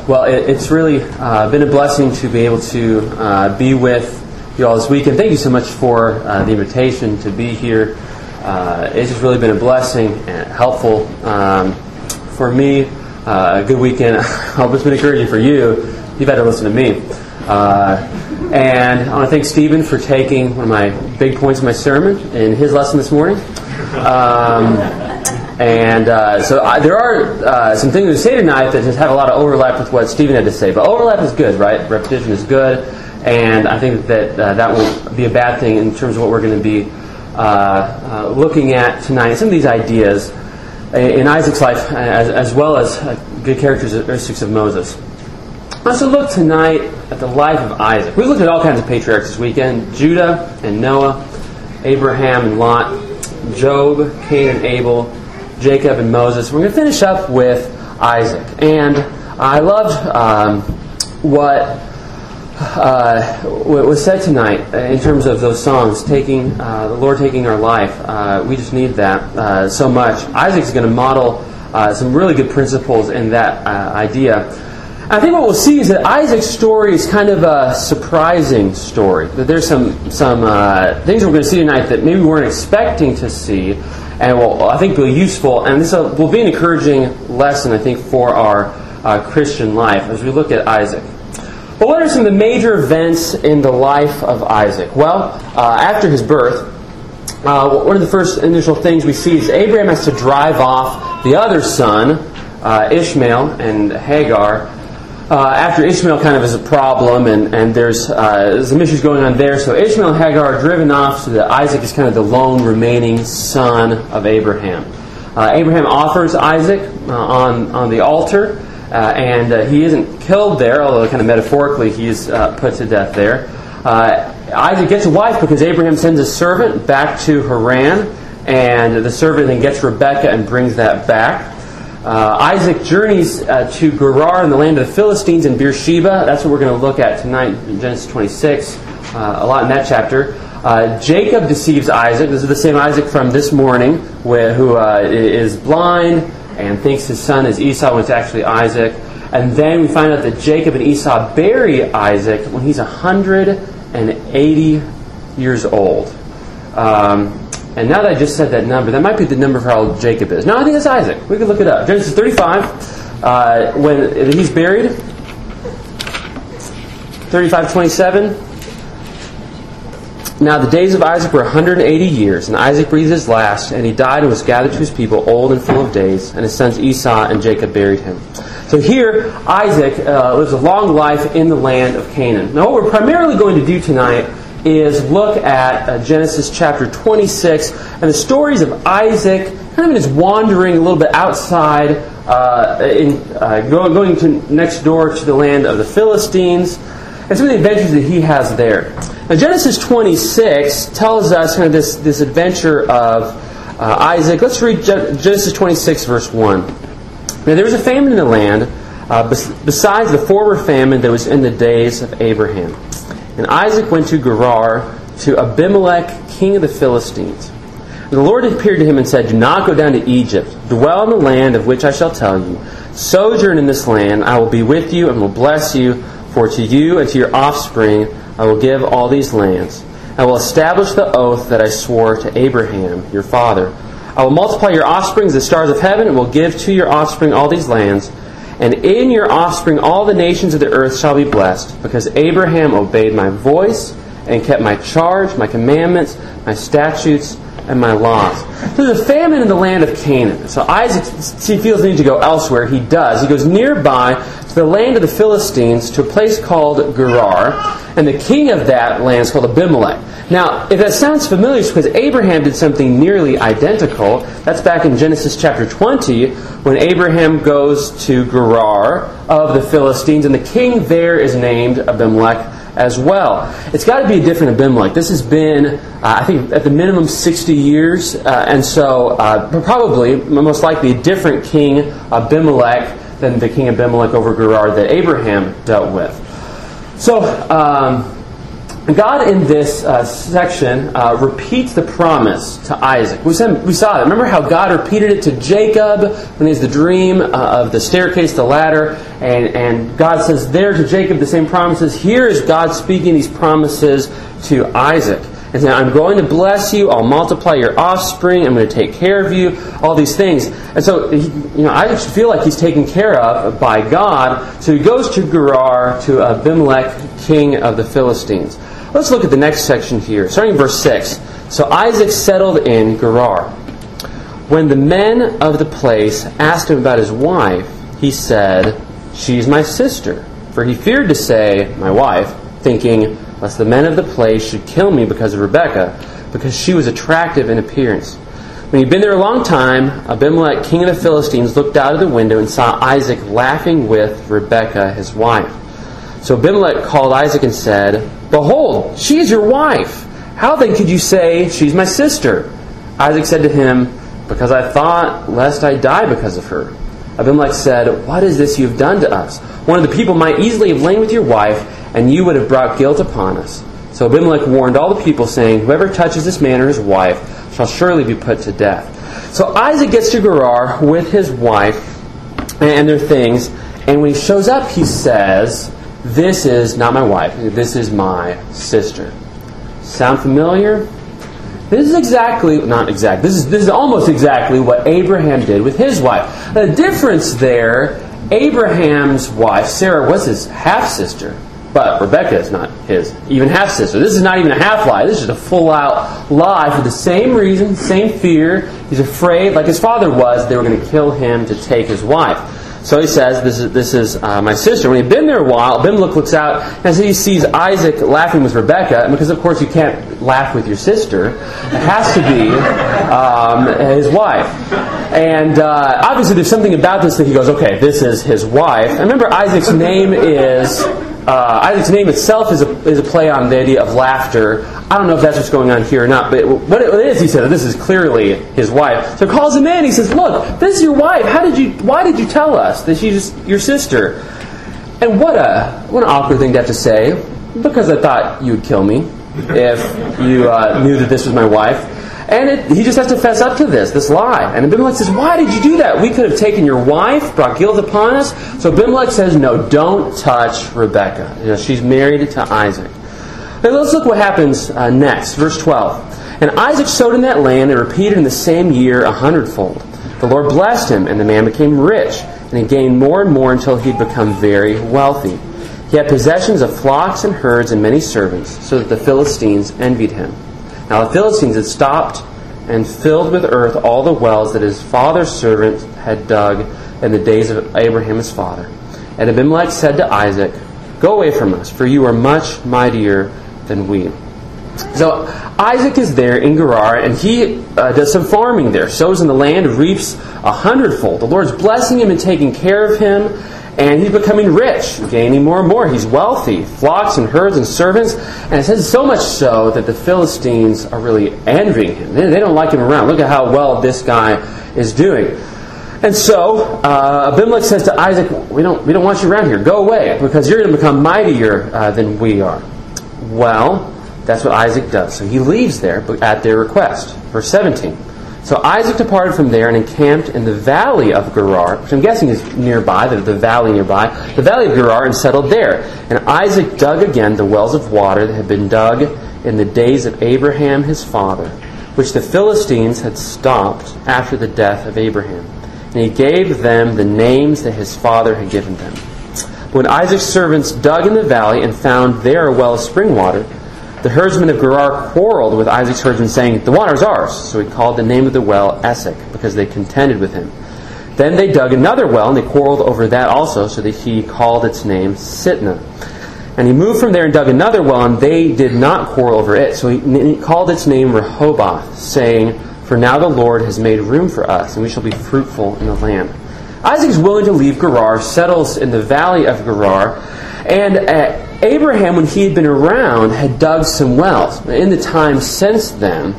Well, it's really been a blessing to be able to be with you all this weekend. Thank you so much for the invitation to be here. It's just really been a blessing and helpful for me. A good weekend. I hope it's been encouraging for you. You've had to listen to me. And I want to thank Stephen for taking one of my big points of my sermon in his lesson this morning. There are some things to say tonight that just have a lot of overlap with what Stephen had to say. But overlap is good, right? Repetition is good. And I think that that won't be a bad thing in terms of what we're going to be looking at tonight. Some of these ideas in Isaac's life, as well as good characteristics of Moses. Let's look tonight at the life of Isaac. We looked at all kinds of patriarchs this weekend. Judah and Noah, Abraham and Lot, Job, Cain and Abel, Jacob and Moses. We're going to finish up with Isaac. And I loved what was said tonight in terms of those songs, taking the Lord taking our life. We just need that so much. Isaac's going to model some really good principles in that idea. I think what we'll see is that Isaac's story is kind of a surprising story. That there's some things we're going to see tonight that maybe we weren't expecting to see, and will, I think, be useful. And this will be an encouraging lesson, I think, for our Christian life as we look at Isaac. But what are some of the major events in the life of Isaac? Well, after his birth, one of the first initial things we see is Abraham has to drive off the other son, Ishmael and Hagar. After Ishmael kind of is a problem, and there's some issues going on there, so Ishmael and Hagar are driven off so that Isaac is kind of the lone remaining son of Abraham. Abraham offers Isaac on the altar, and he isn't killed there, although kind of metaphorically he's put to death there. Isaac gets a wife because Abraham sends a servant back to Haran, and the servant then gets Rebekah and brings that back. Isaac journeys to Gerar in the land of the Philistines in Beersheba. That's what we're going to look at tonight in Genesis 26, a lot in that chapter. Jacob deceives Isaac. This is the same Isaac from this morning who is blind and thinks his son is Esau when it's actually Isaac. And then we find out that Jacob and Esau bury Isaac when he's 180 years old. And now that I just said that number, that might be the number for how old Jacob is. No, I think it's Isaac. We can look it up. Genesis 35, when he's buried, 35:27. Now the days of Isaac were 180 years, and Isaac breathed his last, and he died and was gathered to his people, old and full of days, and his sons Esau and Jacob buried him. So here, Isaac lives a long life in the land of Canaan. Now what we're primarily going to do tonight is look at Genesis chapter 26 and the stories of Isaac kind of in his wandering a little bit outside, going to next door to the land of the Philistines, and some of the adventures that he has there. Now Genesis 26 tells us kind of this adventure of Isaac. Let's read Genesis 26 verse 1. Now there was a famine in the land besides the former famine that was in the days of Abraham. And Isaac went to Gerar, to Abimelech, king of the Philistines. And the Lord appeared to him and said, "Do not go down to Egypt. Dwell in the land of which I shall tell you. Sojourn in this land. I will be with you and will bless you. For to you and to your offspring I will give all these lands. I will establish the oath that I swore to Abraham, your father. I will multiply your offspring as the stars of heaven, and will give to your offspring all these lands. And in your offspring all the nations of the earth shall be blessed, because Abraham obeyed my voice and kept my charge, my commandments, my statutes, and my laws." So there's a famine in the land of Canaan. So Isaac feels the need to go elsewhere. He does. He goes nearby to the land of the Philistines, to a place called Gerar, and the king of that land is called Abimelech. Now, if that sounds familiar, it's because Abraham did something nearly identical. That's back in Genesis chapter 20, when Abraham goes to Gerar of the Philistines, and the king there is named Abimelech as well. It's got to be a different Abimelech. This has been, I think, at the minimum 60 years, and so probably, most likely, a different king Abimelech than the king Abimelech over Gerar that Abraham dealt with. So, God in this section repeats the promise to Isaac. We saw that. Remember how God repeated it to Jacob when he has the dream of the staircase, the ladder, and God says there to Jacob the same promises. Here is God speaking these promises to Isaac. And saying, I'm going to bless you, I'll multiply your offspring, I'm going to take care of you, all these things. And so, Isaac should feel like he's taken care of by God. So he goes to Gerar, to Abimelech, king of the Philistines. Let's look at the next section here, starting in verse 6. So Isaac settled in Gerar. When the men of the place asked him about his wife, he said, she's my sister. For he feared to say, my wife, thinking, lest the men of the place should kill me because of Rebekah, because she was attractive in appearance. When he'd been there a long time, Abimelech, king of the Philistines, looked out of the window and saw Isaac laughing with Rebekah, his wife. So Abimelech called Isaac and said, behold, she is your wife. How then could you say, she's my sister? Isaac said to him, because I thought, lest I die because of her. Abimelech said, what is this you have done to us? One of the people might easily have lain with your wife, and you would have brought guilt upon us. So Abimelech warned all the people, saying, whoever touches this man or his wife shall surely be put to death. So Isaac gets to Gerar with his wife and their things, and when he shows up, he says, this is not my wife, this is my sister. Sound familiar? This is this is almost exactly what Abraham did with his wife. The difference there, Abraham's wife, Sarah, was his half-sister. But Rebekah is not his even half-sister. This is not even a half-lie. This is just a full-out lie for the same reason, same fear. He's afraid, like his father was, they were going to kill him to take his wife. So he says, this is my sister. When he'd been there a while, Abimelech looks out and he sees Isaac laughing with Rebekah. And because, of course, you can't laugh with your sister, it has to be his wife. And obviously there's something about this that he goes, okay, this is his wife. And remember, Isaac's name itself is a play on the idea of laughter. I don't know if that's what's going on here or not, but what it is, he said, this is clearly his wife. So he calls him in, he says, look, this is your wife. Why did you tell us that she's your sister? And what an awkward thing to have to say, because I thought you would kill me if you knew that this was my wife. And he just has to fess up to this lie. And Abimelech says, why did you do that? We could have taken your wife, brought guilt upon us. So Abimelech says, no, don't touch Rebekah. She's married to Isaac. Okay, let's look what happens next. Verse 12. And Isaac sowed in that land and repeated in the same year 100-fold. The Lord blessed him, and the man became rich. And he gained more and more until he'd become very wealthy. He had possessions of flocks and herds and many servants, so that the Philistines envied him. Now the Philistines had stopped and filled with earth all the wells that his father's servant had dug in the days of Abraham his father. And Abimelech said to Isaac, go away from us, for you are much mightier than we. So Isaac is there in Gerar, and he does some farming there, sows in the land, reaps 100-fold. The Lord's blessing him and taking care of him, and he's becoming rich, gaining more and more. He's wealthy, flocks and herds and servants. And it says so much so that the Philistines are really envying him. They don't like him around. Look at how well this guy is doing. And so Abimelech says to Isaac, we don't want you around here. Go away, because you're going to become mightier than we are. Well, that's what Isaac does. So he leaves there at their request. Verse 17. So Isaac departed from there and encamped in the valley of Gerar, which I'm guessing is nearby, the valley nearby, the valley of Gerar, and settled there. And Isaac dug again the wells of water that had been dug in the days of Abraham his father, which the Philistines had stopped after the death of Abraham. And he gave them the names that his father had given them. When Isaac's servants dug in the valley and found there a well of spring water, the herdsmen of Gerar quarreled with Isaac's herdsmen, saying, the water is ours. So he called the name of the well Esek, because they contended with him. Then they dug another well, and they quarreled over that also, so that he called its name Sitnah. And he moved from there and dug another well, and they did not quarrel over it. So he called its name Rehoboth, saying, for now the Lord has made room for us, and we shall be fruitful in the land. Isaac is willing to leave Gerar, settles in the valley of Gerar, and Abraham, when he had been around, had dug some wells. In the time since then,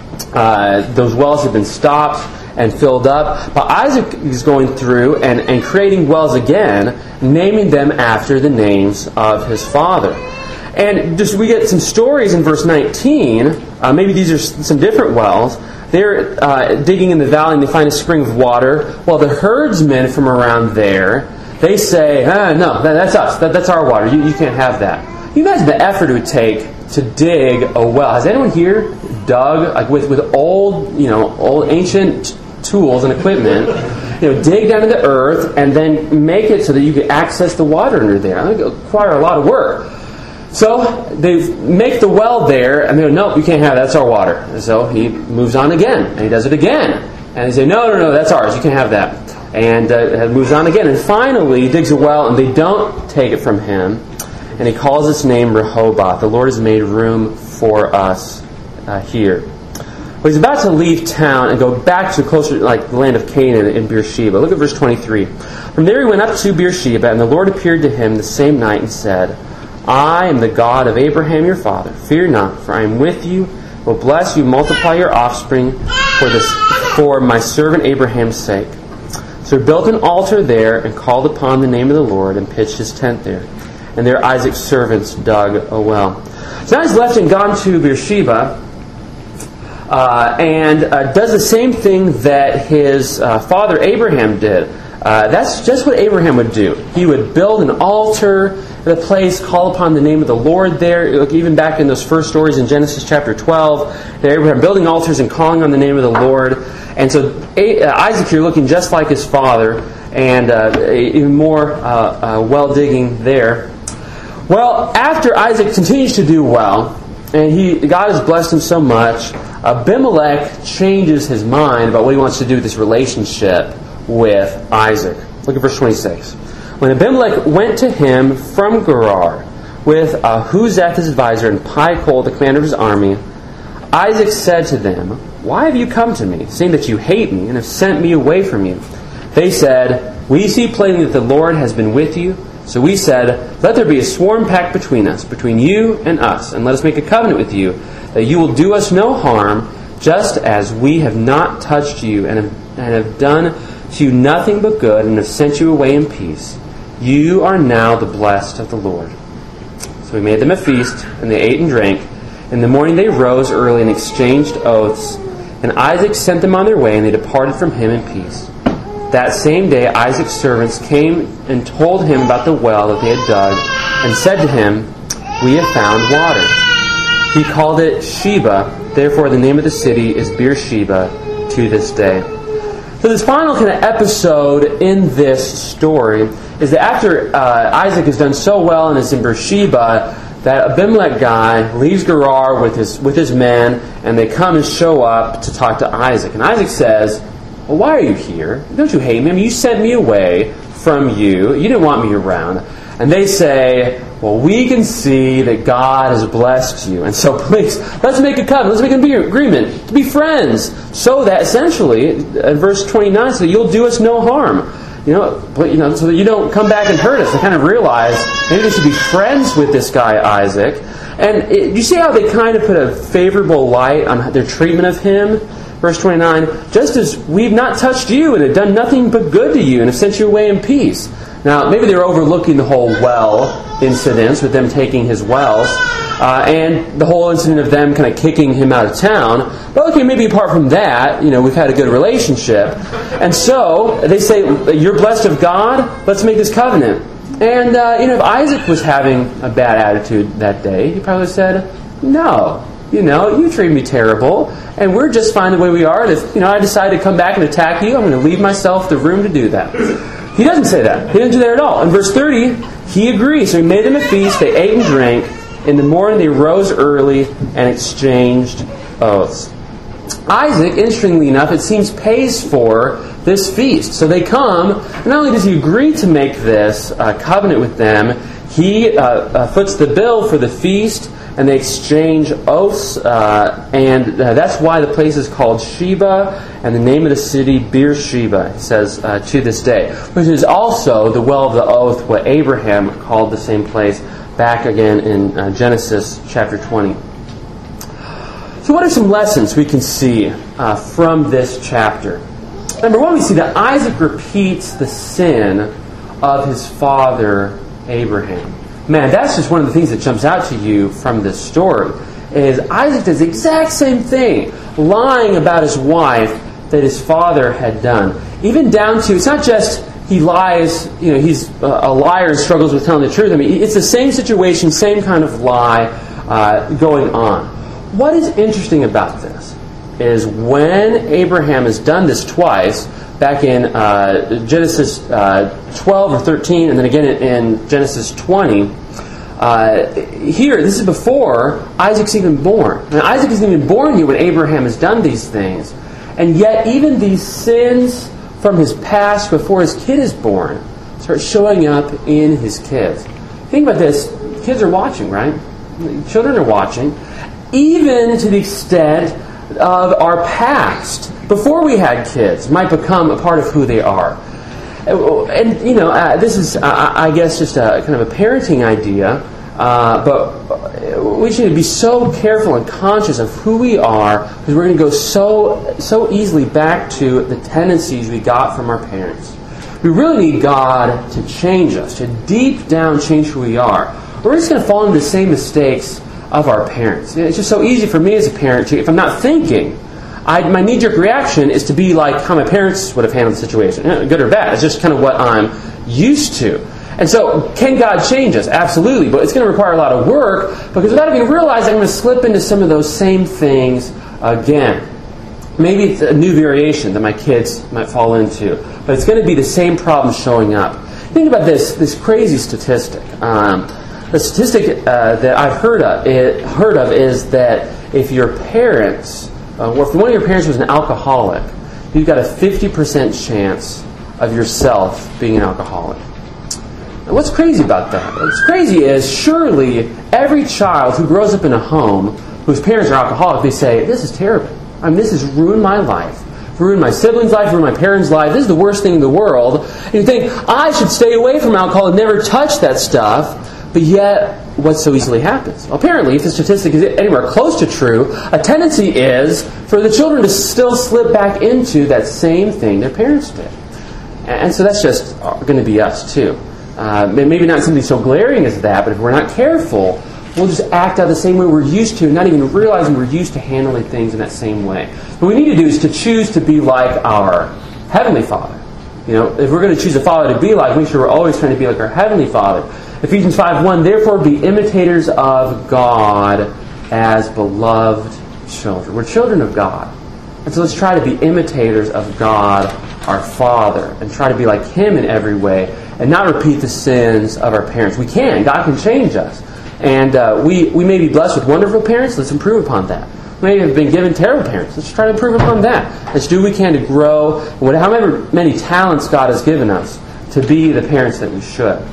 those wells had been stopped and filled up. But Isaac is going through and creating wells again, naming them after the names of his father. And just we get some stories in verse 19. Maybe these are some different wells. They're digging in the valley and they find a spring of water. Well, the herdsmen from around there, they say, no, that's us. That's our water. You can't have that. Can you imagine the effort it would take to dig a well? Has anyone here dug like with old ancient tools and equipment? Dig down to the earth and then make it so that you could access the water under there. That would require a lot of work. So they make the well there, and they go, nope, you can't have it. That's our water. And so he moves on again, and he does it again. And they say, no, that's ours. You can't have that. And moves on again. And finally, he digs a well, and they don't take it from him. And he calls its name Rehoboth. The Lord has made room for us here. Well, he's about to leave town and go back to closer, like the land of Canaan in Beersheba. Look at verse 23. From there he went up to Beersheba, and the Lord appeared to him the same night and said, I am the God of Abraham your father. Fear not, for I am with you, will bless you, multiply your offspring for my servant Abraham's sake. So he built an altar there and called upon the name of the Lord and pitched his tent there. And there Isaac's servants dug a well. So now he's left and gone to Beersheba and does the same thing that his father Abraham did. That's just what Abraham would do. He would build an altar at a place, call upon the name of the Lord there. Look, even back in those first stories in Genesis chapter 12, Abraham building altars and calling on the name of the Lord. And so Isaac here looking just like his father, and even more well-digging there. Well, after Isaac continues to do well, and God has blessed him so much, Abimelech changes his mind about what he wants to do with this relationship with Isaac. Look at verse 26. When Abimelech went to him from Gerar with Ahuzath his advisor and Pichol the commander of his army, Isaac said to them, Why have you come to me, seeing that you hate me and have sent me away from you? They said, We see plainly that the Lord has been with you. So we said, Let there be a sworn pact between us, between you and us, and let us make a covenant with you, that you will do us no harm, just as we have not touched you and have done to you nothing but good, and have sent you away in peace. You are now the blessed of the Lord. So we made them a feast, and they ate and drank. In the morning they rose early and exchanged oaths, and Isaac sent them on their way, and they departed from him in peace. That same day Isaac's servants came and told him about the well that they had dug, and said to him, We have found water. He called it Sheba, therefore the name of the city is Beersheba to this day. So this final kind of episode in this story is that after Isaac has done so well and is in Beersheba, that Abimelech guy leaves Gerar with his men, and they come and show up to talk to Isaac. And Isaac says, Well, why are you here? Don't you hate me? I mean, you sent me away from you. You didn't want me around. And they say, Well, we can see that God has blessed you. And so please, let's make a covenant. Let's make an agreement to be friends. So that essentially, in verse 29, so that you'll do us no harm. So that you don't come back and hurt us. They kind of realize maybe they should be friends with this guy, Isaac. And you see how they kind of put a favorable light on their treatment of him? Verse 29, just as we've not touched you and have done nothing but good to you and have sent you away in peace. Now, maybe they're overlooking the whole well incidents with them taking his wells and the whole incident of them kind of kicking him out of town. But okay, maybe apart from that, we've had a good relationship. And so they say, You're blessed of God, let's make this covenant. And, if Isaac was having a bad attitude that day, he probably said, No, you treat me terrible, and we're just fine the way we are. And if, I decide to come back and attack you, I'm going to leave myself the room to do that. He doesn't say that. He doesn't do that at all. In verse 30, he agrees. So he made them a feast. They ate and drank. In the morning they rose early and exchanged oaths. Isaac, interestingly enough, it seems pays for this feast. So they come, and not only does he agree to make this covenant with them, he foots the bill for the feast, and they exchange oaths, and that's why the place is called Sheba, and the name of the city Beersheba, it says, to this day. Which is also the well of the oath, what Abraham called the same place back again in Genesis chapter 20. So what are some lessons we can see from this chapter? Number one, we see that Isaac repeats the sin of his father Abraham. Man, that's just one of the things that jumps out to you from this story, is Isaac does the exact same thing, lying about his wife that his father had done. Even down to, it's not just he lies, he's a liar and struggles with telling the truth. I mean, it's the same situation, same kind of lie going on. What is interesting about this is when Abraham has done this twice, back in Genesis 12 or 13, and then again in Genesis 20, here, this is before Isaac's even born. And Isaac isn't even born yet when Abraham has done these things. And yet, even these sins from his past before his kid is born start showing up in his kids. Think about this. Kids are watching, right? Children are watching. Even to the extent of our past, before we had kids, might become a part of who they are. And, this is, I guess, just a kind of a parenting idea, but we should be so careful and conscious of who we are, because we're going to go so easily back to the tendencies we got from our parents. We really need God to change us, to deep down change who we are. We're just going to fall into the same mistakes of our parents. It's just so easy for me as a parent to, if I'm not thinking, my knee-jerk reaction is to be like how my parents would have handled the situation. Good or bad. It's just kind of what I'm used to. And so, can God change us? Absolutely. But it's going to require a lot of work, because without even realizing, I'm going to slip into some of those same things again. Maybe it's a new variation that my kids might fall into, but it's going to be the same problem showing up. Think about this crazy statistic. The statistic that I've heard of is that if your parents, or if one of your parents was an alcoholic, you've got a 50% chance of yourself being an alcoholic. And what's crazy about that? What's crazy is surely every child who grows up in a home whose parents are alcoholic, they say, this is terrible. I mean, this has ruined my life. Ruined my siblings' life, ruined my parents' life. This is the worst thing in the world. And you think, I should stay away from alcohol and never touch that stuff. But yet, what so easily happens? Well, apparently, if the statistic is anywhere close to true, a tendency is for the children to still slip back into that same thing their parents did. And so that's just going to be us, too. Maybe not something so glaring as that, but if we're not careful, we'll just act out the same way we're used to, not even realizing we're used to handling things in that same way. What we need to do is to choose to be like our Heavenly Father. If we're going to choose a Father to be like, make sure we're always trying to be like our Heavenly Father. Ephesians 5:1, therefore be imitators of God as beloved children. We're children of God. And so let's try to be imitators of God, our Father, and try to be like Him in every way, and not repeat the sins of our parents. We can. God can change us. And we may be blessed with wonderful parents. Let's improve upon that. We may have been given terrible parents. Let's try to improve upon that. Let's do what we can to grow, however many talents God has given us, to be the parents that we should.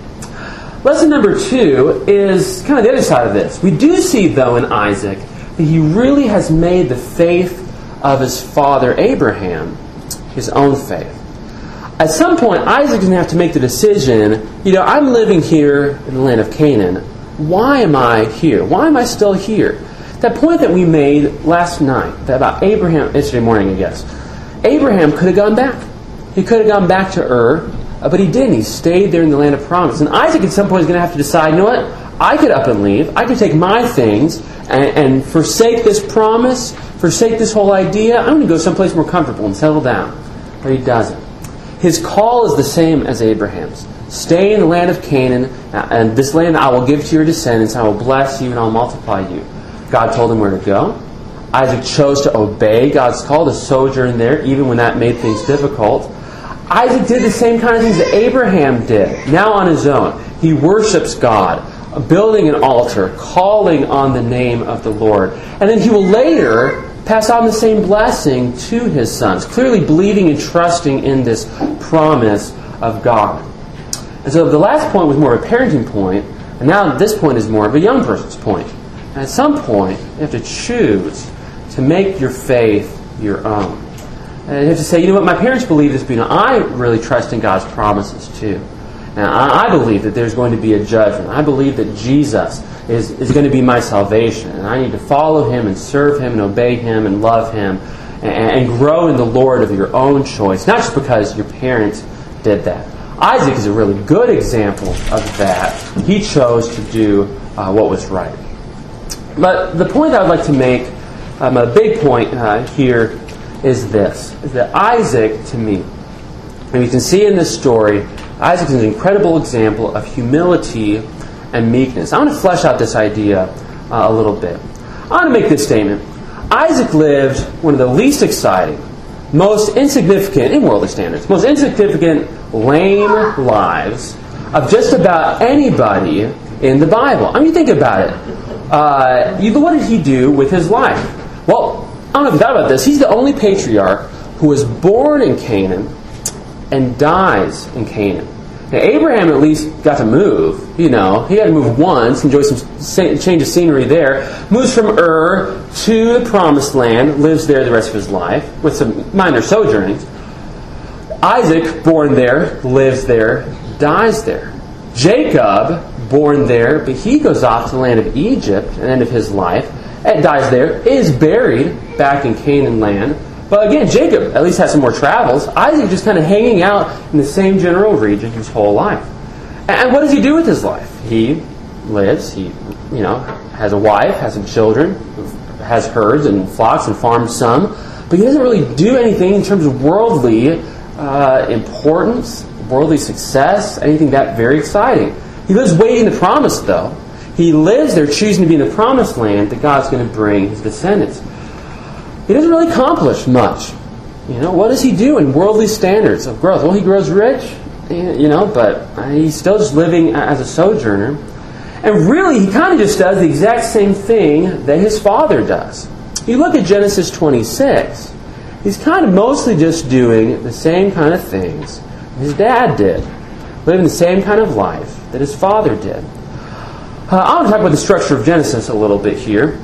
Lesson number 2 is kind of the other side of this. We do see, though, in Isaac that he really has made the faith of his father Abraham his own faith. At some point, Isaac's going to have to make the decision, I'm living here in the land of Canaan. Why am I here? Why am I still here? That point that we made last night, about Abraham, yesterday morning, I guess. Abraham could have gone back. He could have gone back to Ur, but he didn't. He stayed there in the land of promise. And Isaac at some point is going to have to decide, you know what? I could up and leave. I could take my things and forsake this promise, forsake this whole idea. I'm going to go someplace more comfortable and settle down. But he doesn't. His call is the same as Abraham's. Stay in the land of Canaan, and this land I will give to your descendants. I will bless you and I'll multiply you. God told him where to go. Isaac chose to obey God's call to sojourn there, even when that made things difficult. Isaac did the same kind of things that Abraham did, now on his own. He worships God, building an altar, calling on the name of the Lord. And then he will later pass on the same blessing to his sons, clearly believing and trusting in this promise of God. And so the last point was more of a parenting point, and now this point is more of a young person's point. And at some point, you have to choose to make your faith your own. And you have to say, my parents believe this, but I really trust in God's promises too. Now, I believe that there's going to be a judgment. I believe that Jesus is going to be my salvation. And I need to follow Him and serve Him and obey Him and love Him and grow in the Lord of your own choice. Not just because your parents did that. Isaac is a really good example of that. He chose to do what was right. But the point I would like to make, a big point here, is this: is that Isaac, to me, and you can see in this story, Isaac is an incredible example of humility and meekness. I want to flesh out this idea a little bit. I want to make this statement. Isaac lived one of the least exciting, most insignificant, in worldly standards, most insignificant, lame lives of just about anybody in the Bible. I mean, think about it. What did he do with his life? Well, I don't know if you thought about this. He's the only patriarch who was born in Canaan and dies in Canaan. Now, Abraham at least got to move. He had to move once, enjoy some change of scenery there. Moves from Ur to the Promised Land, lives there the rest of his life with some minor sojournings. Isaac, born there, lives there, dies there. Jacob, born there, but he goes off to the land of Egypt at the end of his life, and dies there, is buried back in Canaan land. But again, Jacob at least has some more travels. Isaac just kind of hanging out in the same general region his whole life. And what does he do with his life? He lives, he has a wife, has some children, has herds and flocks and farms some, but he doesn't really do anything in terms of worldly importance, worldly success, anything that very exciting. He lives waiting the promise, though. He lives there choosing to be in the promised land that God's going to bring his descendants. He doesn't really accomplish much. What does he do in worldly standards of growth? Well, he grows rich, but he's still just living as a sojourner. And really, he kind of just does the exact same thing that his father does. You look at Genesis 26, he's kind of mostly just doing the same kind of things his dad did, living the same kind of life that his father did. I want to talk about the structure of Genesis a little bit here.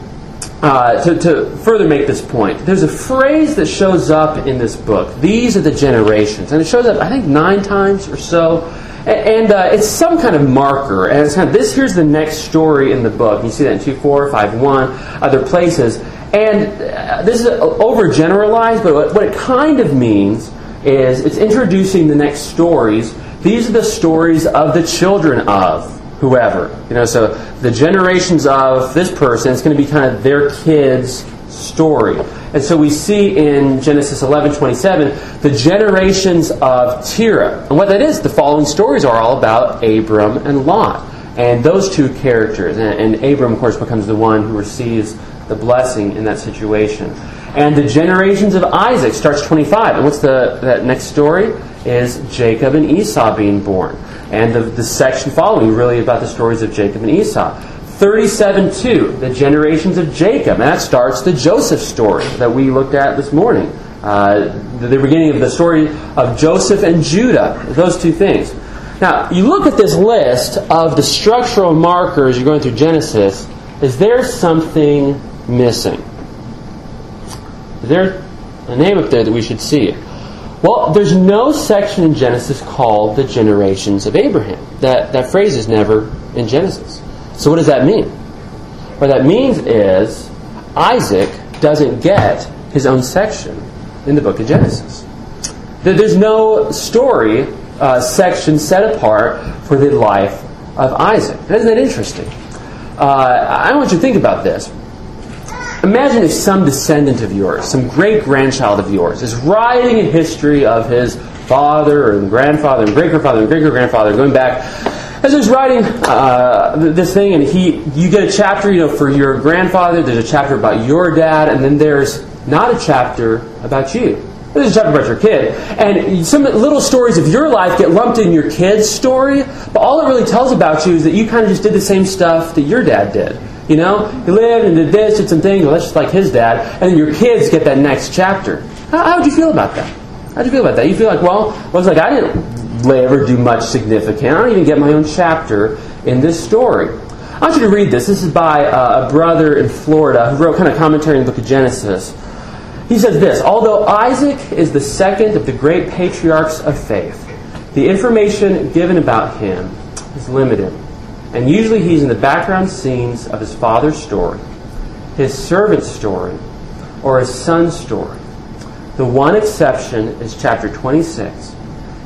To further make this point, there's a phrase that shows up in this book. These are the generations. And it shows up, I think, 9 times or so. And it's some kind of marker. And it's kind of, here's the next story in the book. You see that in 2:4, 5:1, other places. And this is overgeneralized, but what it kind of means is it's introducing the next stories. These are the stories of the children of whoever. So the generations of this person, it's going to be kind of their kids' story. And so we see in Genesis 11:27 the generations of Terah. And what that is, the following stories are all about Abram and Lot. And those two characters. And Abram, of course, becomes the one who receives the blessing in that situation. And the generations of Isaac starts 25. And what's that next story? Is Jacob and Esau being born. And the section following really about the stories of Jacob and Esau. 37:2, the generations of Jacob. And that starts the Joseph story that we looked at this morning. The beginning of the story of Joseph and Judah. Those two things. Now, you look at this list of the structural markers you're going through Genesis. Is there something missing? Is there a name up there that we should see? Well, there's no section in Genesis called the generations of Abraham. That phrase is never in Genesis. So what does that mean? What that means is Isaac doesn't get his own section in the book of Genesis. There's no story section set apart for the life of Isaac. Isn't that interesting? I want you to think about this. Imagine if some descendant of yours, some great-grandchild of yours, is writing a history of his father and grandfather and great-grandfather and great-grandfather going back. As he's writing this thing, and you get a chapter, for your grandfather. There's a chapter about your dad, and then there's not a chapter about you. There's a chapter about your kid, and some little stories of your life get lumped in your kid's story. But all it really tells about you is that you kind of just did the same stuff that your dad did. He lived and did this, did some things, well, that's just like his dad, and then your kids get that next chapter. How would you feel about that? How do you feel about that? You feel like, I didn't ever do much significant. I don't even get my own chapter in this story. I want you to read this. This is by a brother in Florida who wrote kind of commentary in the book of Genesis. He says this: although Isaac is the second of the great patriarchs of faith, the information given about him is limited. And usually he's in the background scenes of his father's story, his servant's story, or his son's story. The one exception is chapter 26,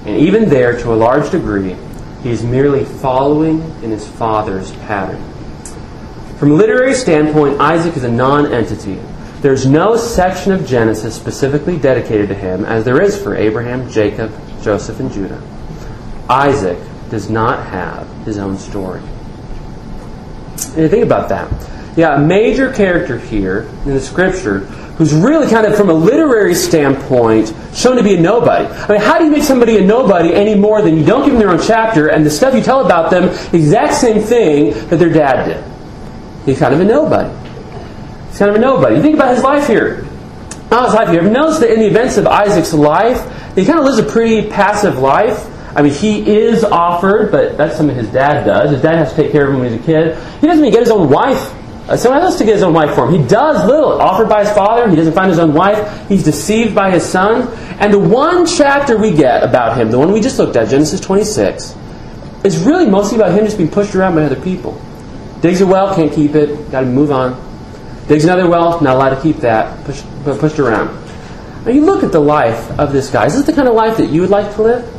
And even there, to a large degree, he is merely following in his father's pattern. From a literary standpoint, Isaac is a non-entity. There's no section of Genesis specifically dedicated to him, as there is for Abraham, Jacob, Joseph, and Judah. Isaac does not have his own story. And think about that. Yeah, a major character here in the Scripture who's really kind of, from a literary standpoint, shown to be a nobody. I mean, how do you make somebody a nobody any more than you don't give them their own chapter, and the stuff you tell about them, the exact same thing that their dad did? He's kind of a nobody. He's kind of a nobody. You think about his life here. Not his life here. Have you noticed that in the events of Isaac's life, he kind of lives a pretty passive life? I mean, he is offered, but that's something his dad does. His dad has to take care of him when he's a kid. He doesn't even get his own wife. Someone else to get his own wife for him. He does little. Offered by his father. He doesn't find his own wife. He's deceived by his son. And the one chapter we get about him, the one we just looked at, Genesis 26, is really mostly about him just being pushed around by other people. Digs a well, can't keep it. Got to move on. Digs another well, not allowed to keep that. Pushed around. Now you look at the life of this guy. Is this the kind of life that you would like to live?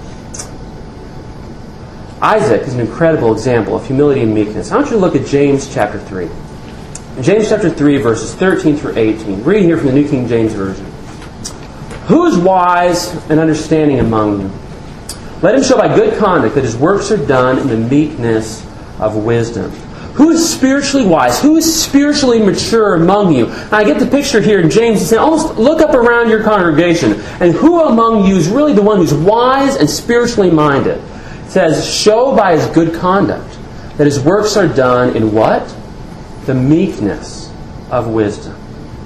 Isaac is an incredible example of humility and meekness. I want you to look at James chapter 3. In James chapter 3, verses 13 through 18. Reading here from the New King James Version. Who is wise and understanding among you? Let him show by good conduct that his works are done in the meekness of wisdom. Who is spiritually wise? Who is spiritually mature among you? Now, I get the picture here in James. He's saying, almost look up around your congregation. And who among you is really the one who's wise and spiritually minded? It says, show by his good conduct that his works are done in what? The meekness of wisdom.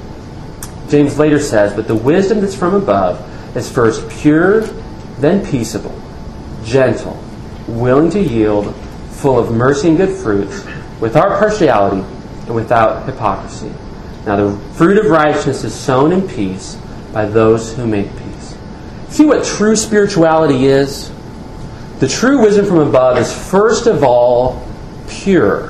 James later says, but the wisdom that's from above is first pure, then peaceable, gentle, willing to yield, full of mercy and good fruits, without partiality and without hypocrisy. Now the fruit of righteousness is sown in peace by those who make peace. See what true spirituality is? The true wisdom from above is first of all pure.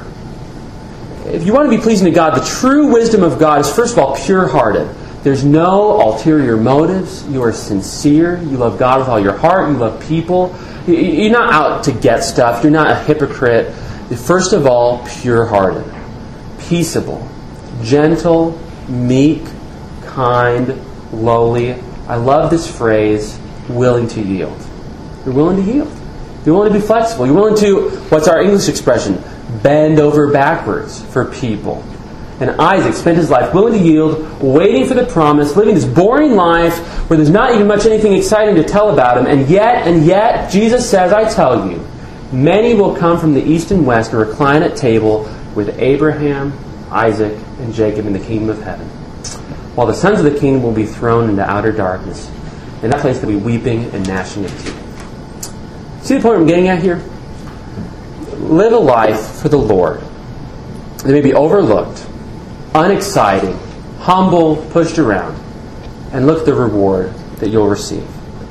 If you want to be pleasing to God, the true wisdom of God is first of all pure-hearted. There's no ulterior motives. You are sincere. You love God with all your heart. You love people. You're not out to get stuff. You're not a hypocrite. First of all, pure-hearted, peaceable, gentle, meek, kind, lowly. I love this phrase, willing to yield. You're willing to yield. You're willing to be flexible. You're willing to, what's our English expression? Bend over backwards for people. And Isaac spent his life willing to yield, waiting for the promise, living this boring life where there's not even much anything exciting to tell about him. And yet, Jesus says, I tell you, many will come from the east and west and recline at table with Abraham, Isaac, and Jacob in the kingdom of heaven, while the sons of the kingdom will be thrown into outer darkness. In that place they'll be weeping and gnashing of teeth. See the point I'm getting at here? Live a life for the Lord that may be overlooked, unexciting, humble, pushed around, and look at the reward that you'll receive.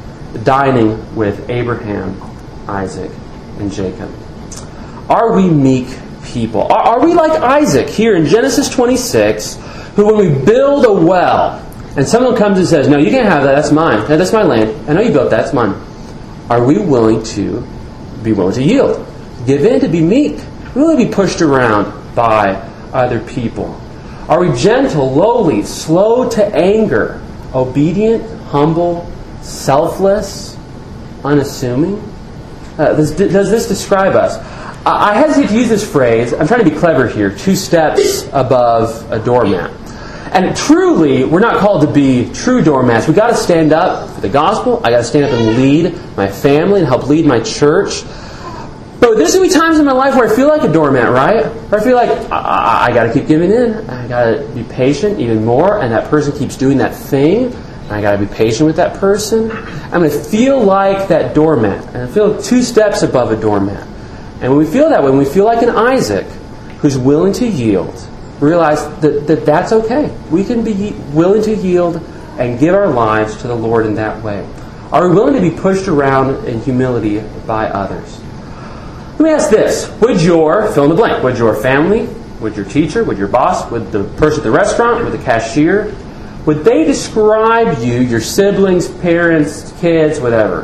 Dining with Abraham, Isaac, and Jacob. Are we meek people? Are we like Isaac here in Genesis 26, who when we build a well, and someone comes and says, no, you can't have that, that's mine. That's my land. I know you built that, that's mine. Are we willing to yield? Give in, to be meek? Really be pushed around by other people? Are we gentle, lowly, slow to anger, obedient, humble, selfless, unassuming? Does this describe us? I hesitate to use this phrase. I'm trying to be clever here. 2 steps above a doormat. And truly, we're not called to be true doormats. We've got to stand up for the gospel. I've got to stand up and lead my family and help lead my church. But there's going to be times in my life where I feel like a doormat, right? Where I feel like I got to keep giving in. I got to be patient even more. And that person keeps doing that thing. And I got to be patient with that person. I'm going to feel like that doormat. And I feel 2 steps above a doormat. And when we feel that way, when we feel like an Isaac who's willing to yield, realize that that's okay. We can be willing to yield and give our lives to the Lord in that way. Are we willing to be pushed around in humility by others? Let me ask this. Would your, fill in the blank, would your family, would your teacher, would your boss, would the person at the restaurant, would the cashier, would they describe you, your siblings, parents, kids, whatever,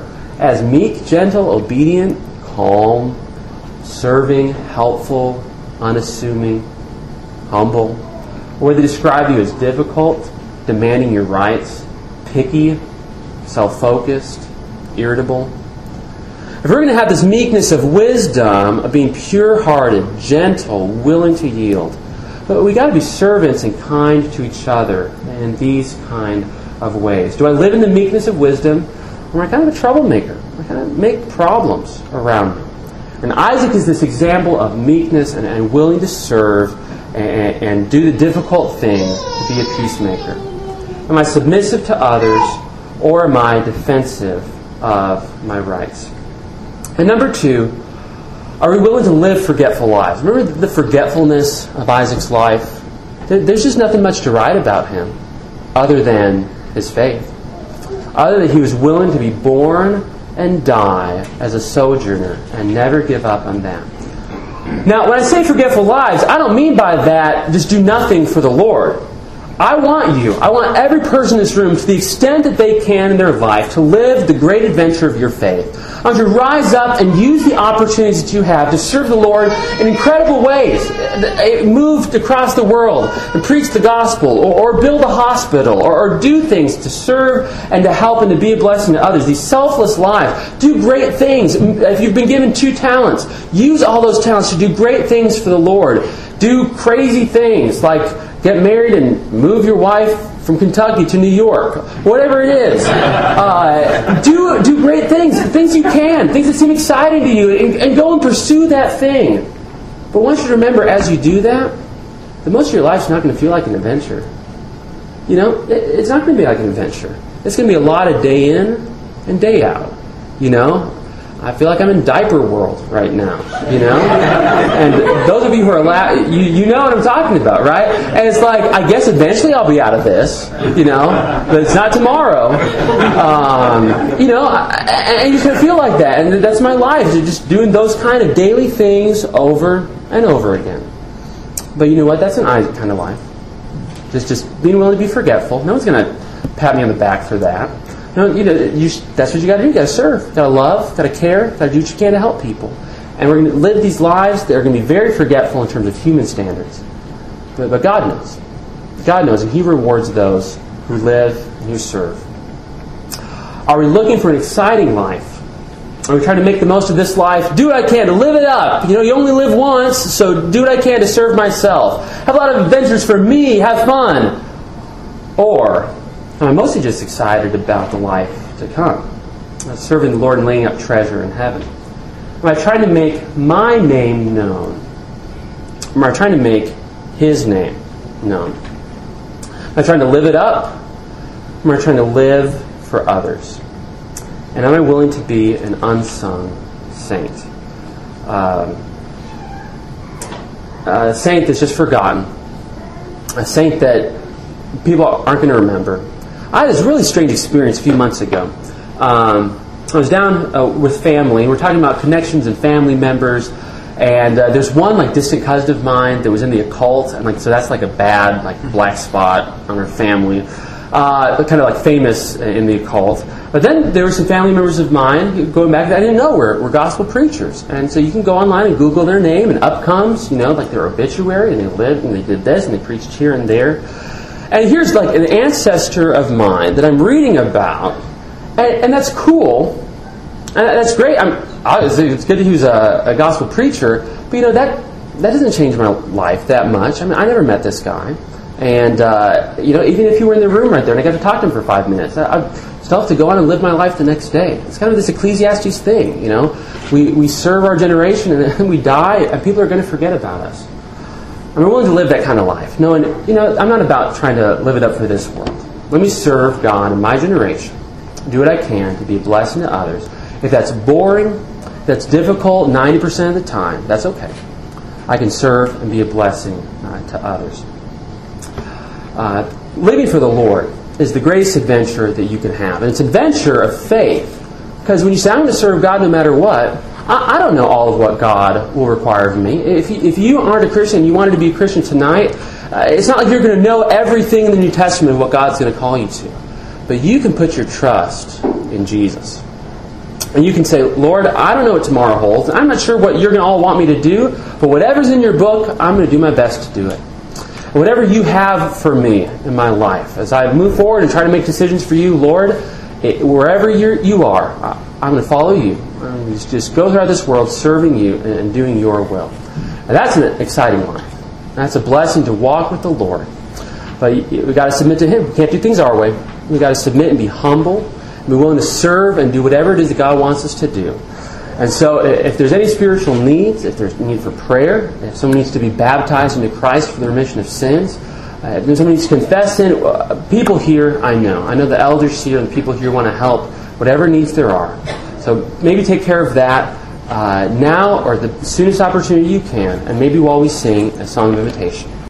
as meek, gentle, obedient, calm, serving, helpful, unassuming, humble? Or would they describe you as difficult, demanding your rights, picky, self-focused, irritable? If we're going to have this meekness of wisdom, of being pure-hearted, gentle, willing to yield, but we got to be servants and kind to each other in these kind of ways. Do I live in the meekness of wisdom, or am I kind of a troublemaker? I kind of make problems around me. And Isaac is this example of meekness and willing to serve and do the difficult thing to be a peacemaker. Am I submissive to others, or am I defensive of my rights? And number 2, are we willing to live forgetful lives? Remember the forgetfulness of Isaac's life? There's just nothing much to write about him other than his faith. Other than he was willing to be born and die as a sojourner and never give up on that. Now, when I say forgetful lives, I don't mean by that just do nothing for the Lord. I want every person in this room, to the extent that they can in their life, to live the great adventure of your faith. I want you to rise up and use the opportunities that you have to serve the Lord in incredible ways. Move across the world and preach the gospel, or build a hospital, or do things to serve and to help and to be a blessing to others. These selfless lives. Do great things. If you've been given 2 talents, use all those talents to do great things for the Lord. Do crazy things like get married and move your wife from Kentucky to New York. Whatever it is. Do great things you can, things that seem exciting to you, and go and pursue that thing. But I want you to remember, as you do that, the most of your life's not going to feel like an adventure. You know, it's not going to be like an adventure. It's going to be a lot of day in and day out. You know, I feel like I'm in diaper world right now, you know? And those of you who are you know what I'm talking about, right? And it's like, I guess eventually I'll be out of this, you know? But it's not tomorrow. You know, and you can feel like that. And that's my life, just doing those kind of daily things over and over again. But you know what? That's an Isaac kind of life. Just being willing to be forgetful. No one's going to pat me on the back for that. No, that's what you got to do. You got to serve. You got to love. Got to care. Got to do what you can to help people. And we're going to live these lives that are going to be very forgetful in terms of human standards. But God knows. God knows, and He rewards those who live and who serve. Are we looking for an exciting life? Are we trying to make the most of this life? Do what I can to live it up. You know, you only live once, so do what I can to serve myself. Have a lot of adventures for me. Have fun. Or am I mostly just excited about the life to come? Serving the Lord and laying up treasure in heaven. Am I trying to make my name known? Or am I trying to make His name known? Am I trying to live it up? Or am I trying to live for others? And am I willing to be an unsung saint? A saint that's just forgotten. A saint that people aren't going to remember. I had this really strange experience a few months ago. I was down with family. We're talking about connections and family members. And there's one distant cousin of mine that was in the occult. And so that's a bad black spot on her family. Kind of famous in the occult. But then there were some family members of mine going back that I didn't know were gospel preachers. And so you can go online and Google their name, and up comes, their obituary, and they lived and they did this and they preached here and there. And here's an ancestor of mine that I'm reading about, and that's cool, and that's great. It's good that he was a gospel preacher, but that doesn't change my life that much. I mean, I never met this guy. And, even if you were in the room right there and I got to talk to him for 5 minutes, I'd still have to go on and live my life the next day. It's kind of this Ecclesiastes thing, We serve our generation and then we die and people are going to forget about us. I'm willing to live that kind of life. Knowing, I'm not about trying to live it up for this world. Let me serve God in my generation. Do what I can to be a blessing to others. If that's boring, that's difficult 90% of the time, that's okay. I can serve and be a blessing to others. Living for the Lord is the greatest adventure that you can have. And it's an adventure of faith. Because when you say, I'm going to serve God no matter what, I don't know all of what God will require of me. If you aren't a Christian and you wanted to be a Christian tonight, it's not like you're going to know everything in the New Testament of what God's going to call you to. But you can put your trust in Jesus. And you can say, Lord, I don't know what tomorrow holds. I'm not sure what you're going to all want me to do, but whatever's in your book, I'm going to do my best to do it. And whatever you have for me in my life, as I move forward and try to make decisions for you, Lord, wherever you are, I'm going to follow you. I'm going to just go throughout this world serving you and doing your will. And that's an exciting life. That's a blessing to walk with the Lord. But we've got to submit to Him. We can't do things our way. We've got to submit and be humble, and be willing to serve and do whatever it is that God wants us to do. And so if there's any spiritual needs, if there's need for prayer, if someone needs to be baptized into Christ for the remission of sins, if someone needs to confess sin, people here, I know the elders here and the people here want to help, whatever needs there are. So maybe take care of that now or the soonest opportunity you can, and maybe while we sing a song of invitation.